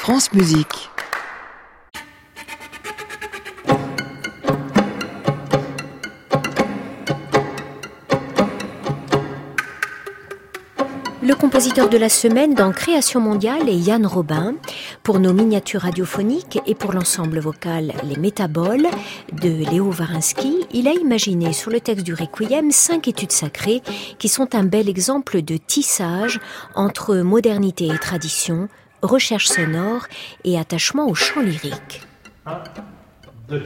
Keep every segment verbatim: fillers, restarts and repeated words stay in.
France Musique. Le compositeur de la semaine dans Création mondiale est Yann Robin. Pour nos miniatures radiophoniques et pour l'ensemble vocal Les Métaboles de Léo Varinsky, il a imaginé sur le texte du Requiem cinq études sacrées qui sont un bel exemple de tissage entre modernité et tradition, recherche sonore et attachement au chant lyrique. Un, deux,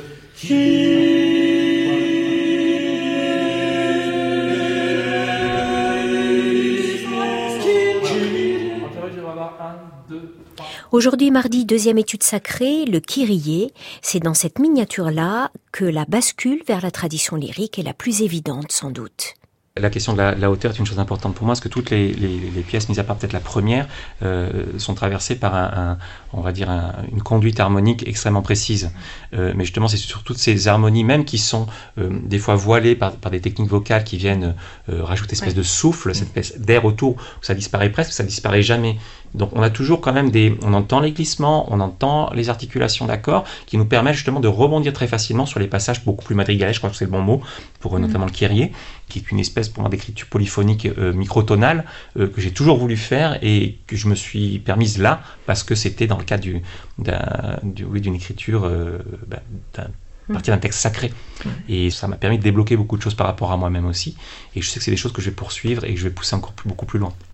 Aujourd'hui, mardi, deuxième étude sacrée, le Kyrie. C'est dans cette miniature-là que la bascule vers la tradition lyrique est la plus évidente, sans doute. La question de la, la hauteur est une chose importante pour moi, parce que toutes les, les, les pièces, mis à part peut-être la première, euh, sont traversées par un, un on va dire un, une conduite harmonique extrêmement précise. Euh, mais justement, c'est sur toutes ces harmonies même qui sont euh, des fois voilées par, par des techniques vocales qui viennent euh, rajouter une espèce ouais. de souffle, cette espèce d'air autour, où ça disparaît presque, ça disparaît jamais. Donc on a toujours quand même des, on entend les glissements, on entend les articulations d'accords qui nous permettent justement de rebondir très facilement sur les passages beaucoup plus madrigalais, je crois que c'est le bon mot, pour mmh. notamment le Kyrie, qui est une espèce pour moi d'écriture polyphonique euh, microtonale euh, que j'ai toujours voulu faire et que je me suis permise là parce que c'était dans le cadre du, d'un, du, oui, d'une écriture euh, bah, d'un, à partir d'un texte sacré. Mmh. Et ça m'a permis de débloquer beaucoup de choses par rapport à moi-même aussi. Et je sais que c'est des choses que je vais poursuivre et que je vais pousser encore plus, beaucoup plus loin.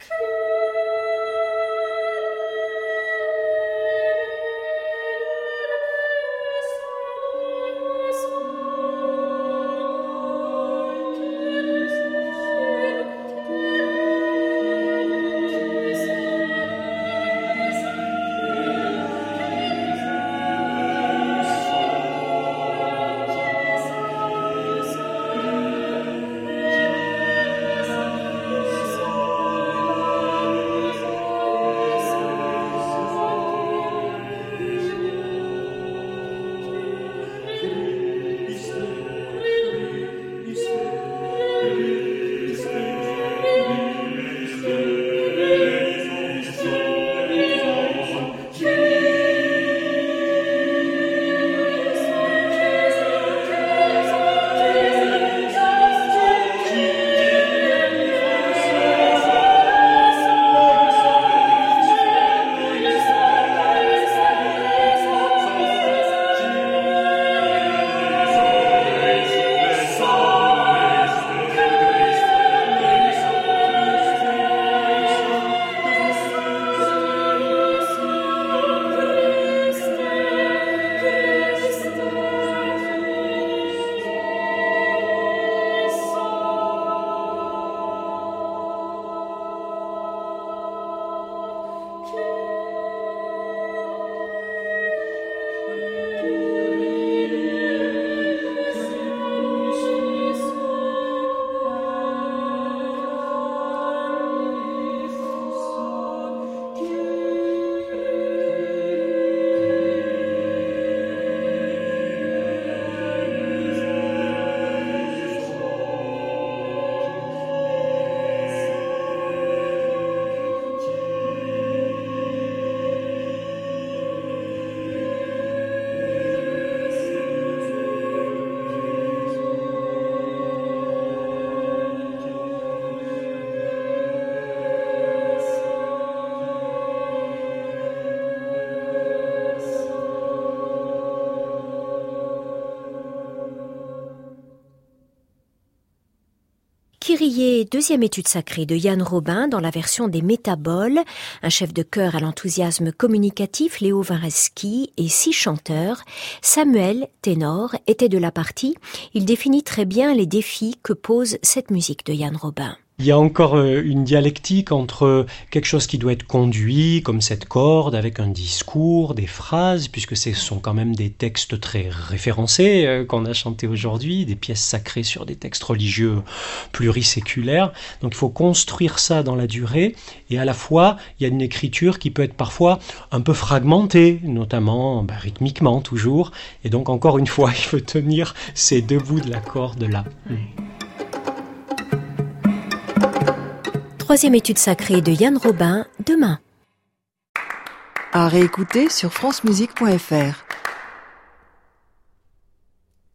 Kyrie, deuxième étude sacrée de Yann Robin dans la version des Métaboles, un chef de chœur à l'enthousiasme communicatif, Léo Varinsky, et six chanteurs. Samuel, ténor, était de la partie. Il définit très bien les défis que pose cette musique de Yann Robin. Il y a encore une dialectique entre quelque chose qui doit être conduit, comme cette corde, avec un discours, des phrases, puisque ce sont quand même des textes très référencés euh, qu'on a chantés aujourd'hui, des pièces sacrées sur des textes religieux pluriséculaires. Donc il faut construire ça dans la durée, et à la fois, il y a une écriture qui peut être parfois un peu fragmentée, notamment bah, rythmiquement toujours, et donc encore une fois, il faut tenir ces deux bouts de la corde-là. Mmh. Troisième étude sacrée de Yann Robin, demain. À réécouter sur francemusique point f r.